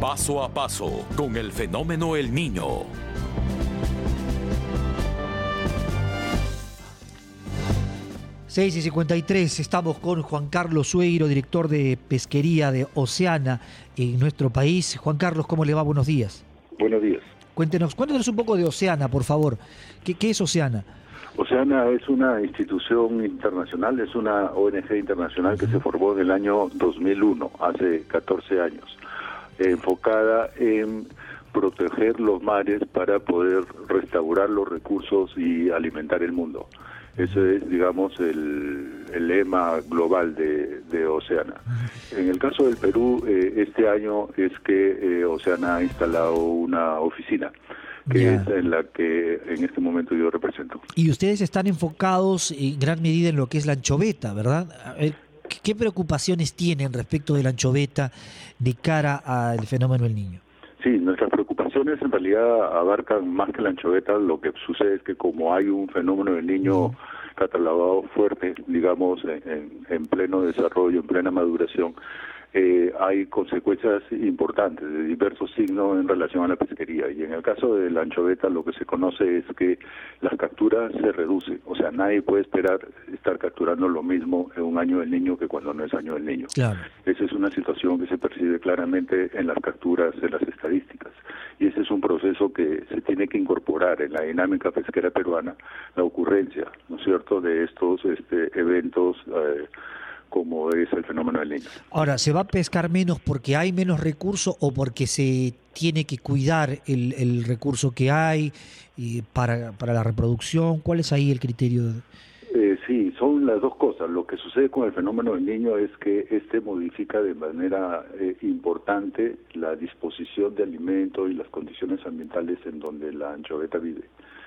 Paso a paso con el fenómeno El Niño. Seis y 53, estamos con Juan Carlos Sueiro, director de pesquería de Oceana en nuestro país. Juan Carlos, ¿cómo le va? Buenos días. Buenos días. Cuéntenos un poco de Oceana, por favor. ¿Qué es Oceana? Oceana es una institución internacional, es una ONG internacional que se formó en el año 2001, hace 14 años, enfocada en proteger los mares para poder restaurar los recursos y alimentar el mundo. Ese es, digamos, el lema global de Oceana. En el caso del Perú, este año es que Oceana ha instalado una oficina, que es en la que en este momento yo represento. Y ustedes están enfocados en gran medida en lo que es la anchoveta, ¿verdad? ¿Qué preocupaciones tienen respecto de la anchoveta de cara al fenómeno El Niño? Sí, nuestras preocupaciones en realidad abarcan más que la anchoveta. Lo que sucede es que como hay un fenómeno del Niño catalogado fuerte, digamos, en pleno desarrollo, en plena maduración, hay consecuencias importantes de diversos signos en relación a la pesquería. Y en el caso de la anchoveta lo que se conoce es que las capturas se reducen. O sea, nadie puede esperar estar capturando lo mismo en un año del Niño que cuando no es año del Niño. Claro. Esa es una situación que se percibe claramente en las capturas de las estadísticas. Y ese es un proceso que se tiene que incorporar en la dinámica pesquera peruana, la ocurrencia, ¿no es cierto?, de estos eventos como es el fenómeno del Niño. Ahora, ¿se va a pescar menos porque hay menos recursos o porque se tiene que cuidar el recurso que hay para la reproducción? ¿Cuál es ahí el criterio? Sí, son las dos cosas. Lo que sucede con el fenómeno del Niño es que modifica de manera importante la disposición de alimentos y las condiciones ambientales en donde la anchoveta vive.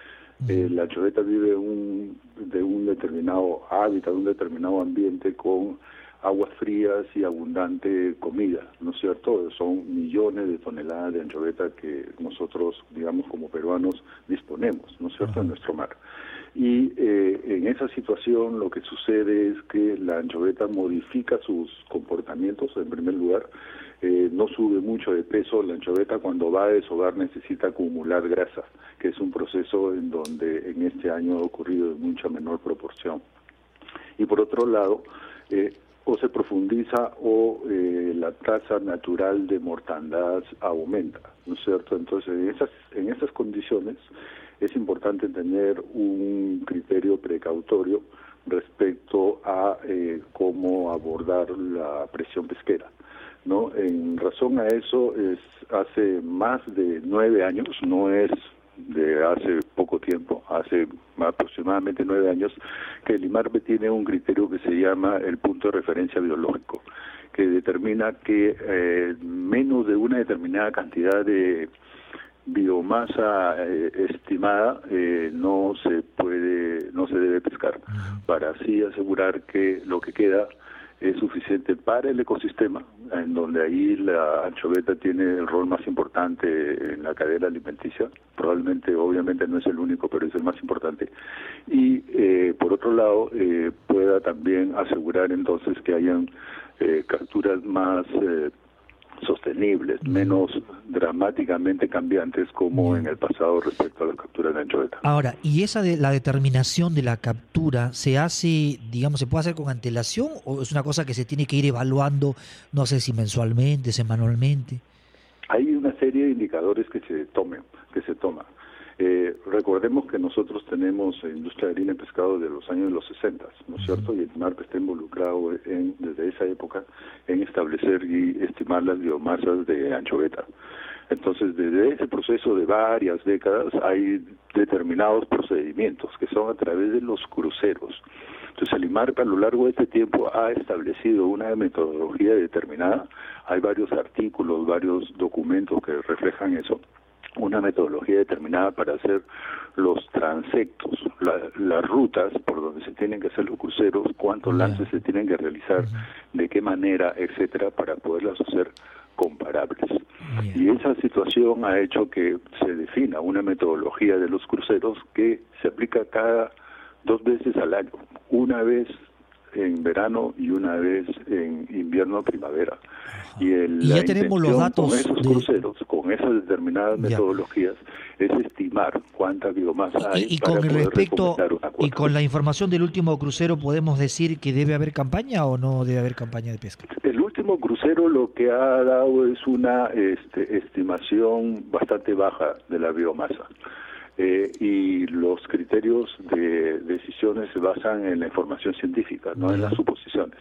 La anchoveta vive de un determinado hábitat, de un determinado ambiente con aguas frías y abundante comida, ¿no es cierto? Son millones de toneladas de anchoveta que nosotros, digamos, como peruanos disponemos, ¿no es cierto?, en nuestro mar. Y en esa situación lo que sucede es que la anchoveta modifica sus comportamientos. En primer lugar, no sube mucho de peso. La anchoveta cuando va a desovar necesita acumular grasa, que es un proceso en donde en este año ha ocurrido en mucha menor proporción. Y por otro lado, o se profundiza o la tasa natural de mortandad aumenta, ¿no es cierto? Entonces, en esas condiciones es importante tener un criterio precautorio respecto a cómo abordar la presión pesquera, ¿no? En razón a eso, hace más de 9 años, no es de hace poco tiempo, hace aproximadamente 9 años, que el IMARPE tiene un criterio que se llama el punto de referencia biológico, que determina que menos de una determinada cantidad de biomasa estimada no se debe pescar, para así asegurar que lo que queda es suficiente para el ecosistema, en donde ahí la anchoveta tiene el rol más importante en la cadena alimenticia. Probablemente, obviamente no es el único, pero es el más importante. Y por otro lado, pueda también asegurar entonces que hayan capturas más sostenibles, menos dramáticamente cambiantes como en el pasado respecto a la captura de anchoveta. Ahora, ¿y esa de la determinación de la captura se hace, digamos, se puede hacer con antelación o es una cosa que se tiene que ir evaluando, no sé si mensualmente, semanalmente? Hay una serie de indicadores que se toma. Recordemos que nosotros tenemos industria marina y pescado de los años de los 60, ¿no es cierto? Y el IMARPE está involucrado desde esa época en establecer y estimar las biomasas de anchoveta. Entonces, desde ese proceso de varias décadas hay determinados procedimientos que son a través de los cruceros. Entonces, el IMARPE a lo largo de este tiempo ha establecido una metodología determinada. Hay varios artículos, varios documentos que reflejan eso. Una metodología determinada para hacer los transectos, las rutas por donde se tienen que hacer los cruceros, cuántos lances se tienen que realizar, de qué manera, etcétera, para poderlas hacer comparables. Y esa situación ha hecho que se defina una metodología de los cruceros que se aplica cada 2 veces al año. Una vez en verano y una vez en invierno primavera. Y ya tenemos los datos con esos cruceros, con esas determinadas metodologías, es estimar cuánta biomasa hay y para con poder respecto recomendar una cuota. y con la información del último crucero, ¿podemos decir que debe haber campaña o no debe haber campaña de pesca? El último crucero lo que ha dado es una estimación bastante baja de la biomasa. Y los criterios de decisiones se basan en la información científica, no en las suposiciones.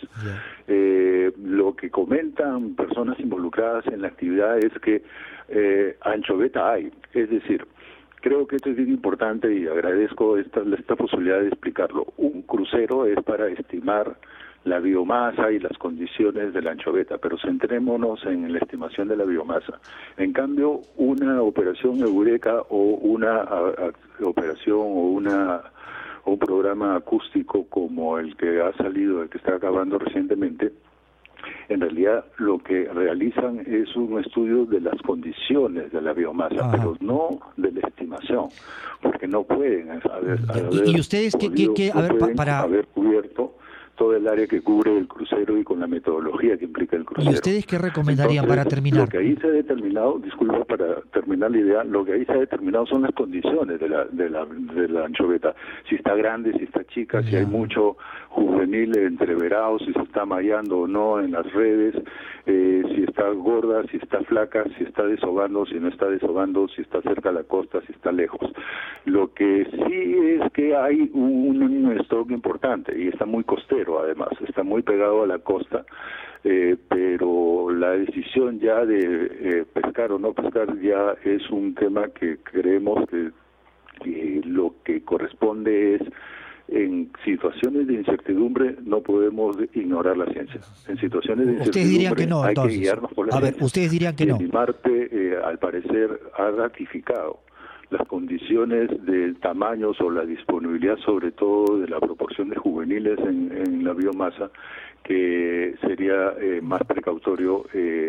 Lo que comentan personas involucradas en la actividad es que anchoveta hay, es decir, creo que esto es bien importante y agradezco esta posibilidad de explicarlo. Un crucero es para estimar la biomasa y las condiciones de la anchoveta, pero centrémonos en la estimación de la biomasa. En cambio, una operación Eureka o una operación o un programa acústico como el que ha salido, el que está acabando recientemente, en realidad lo que realizan es un estudio de las condiciones de la biomasa, pero no de la estimación, porque no pueden haber ¿Y ustedes haber cubierto todo el área que cubre el crucero y con la metodología que implica el crucero. ¿Y ustedes qué recomendarían? Entonces, para terminar? Lo que ahí se ha determinado, disculpa para terminar la idea, lo que ahí se ha determinado son las condiciones de la anchoveta. Si está grande, si está chica, si hay mucho juvenil entreverado, si se está mareando o no en las redes, si está gorda, si está flaca, si está desovando, si no está desovando, si está cerca de la costa, si está lejos. Lo que sí es que hay un stock importante y está muy costero. Además, está muy pegado a la costa, pero la decisión ya de pescar o no pescar ya es un tema que creemos que lo que corresponde es, en situaciones de incertidumbre no podemos ignorar la ciencia. En situaciones de incertidumbre ustedes dirían que no, hay entonces. que guiarnos por la ciencia. Ver, ustedes dirían que no. Y Marte, al parecer, ha ratificado las condiciones del tamaño o la disponibilidad, sobre todo de la proporción de juveniles en la biomasa, que sería más precautorio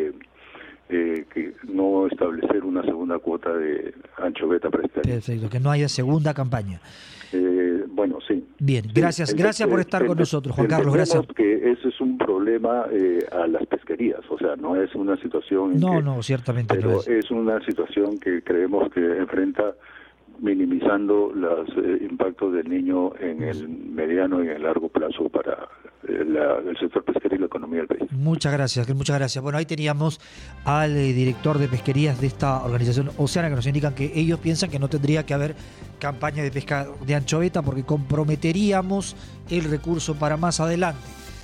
que no establecer una segunda cuota de anchoveta para este año. Perfecto, que no haya segunda campaña. Bueno, sí. Bien, gracias por estar con nosotros, Juan Carlos, gracias. Que eso es un problema a las pesquerías, o sea, no es una situación... No, ciertamente pero no es una situación que creemos que enfrenta minimizando los impactos del niño en el mediano y en el largo plazo para el sector pesquero y la economía del país. Muchas gracias. Bueno, ahí teníamos al director de pesquerías de esta organización Oceana, que nos indican que ellos piensan que no tendría que haber campaña de pesca de anchoveta porque comprometeríamos el recurso para más adelante.